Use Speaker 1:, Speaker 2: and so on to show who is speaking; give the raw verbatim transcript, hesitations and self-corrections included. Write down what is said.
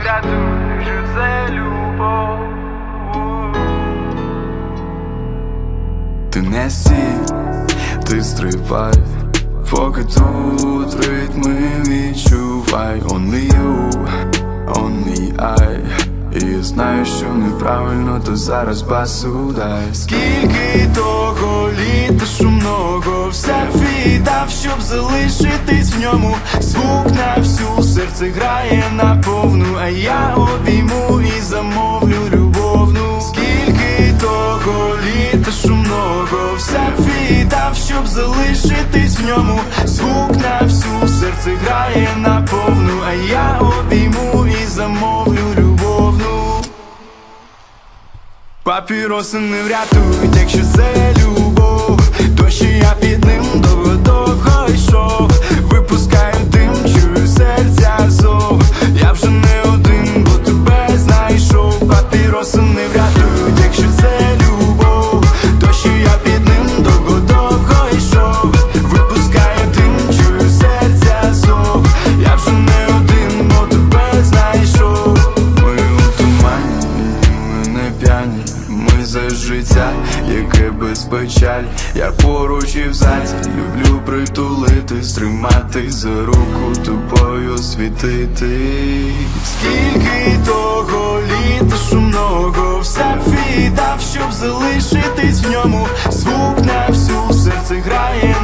Speaker 1: врятує, що це любов.
Speaker 2: Ти не сій, ти стривай, поки тут ритми відчувай. Only you, only I. І знаю, що неправильно, то зараз басу дай. Скільки того літа шумного, все віддав, щоб залишитись в ньому. Звук на всю, серце грає наповну, а я обійму і замовлю любовну. Скільки того літа шумного, все віддав, щоб залишитись в ньому. Звук на всю, серце грає наповну, а я обійму і замовлю любовну. Папіроси не врятують, якщо це любов, то що я під ним довго-довго йшов. Випускаю дим, чую серця зов. Я вже не один, бо тебе знайшов. Папіроси не врятують, якщо це любов, то що я під ним довго-довго йшов. Випускаю дим, чую серця зов. Я вже не один, бо тебе знайшов. Ми у тумані, ми не п'яні, ми за життя, яке без печаль. Я поруч і в залі, люблю притулити, стримати за руку, тобою світити. Скільки того літа шумного, все віддав, щоб залишитись в ньому. Звук на всю, серце грає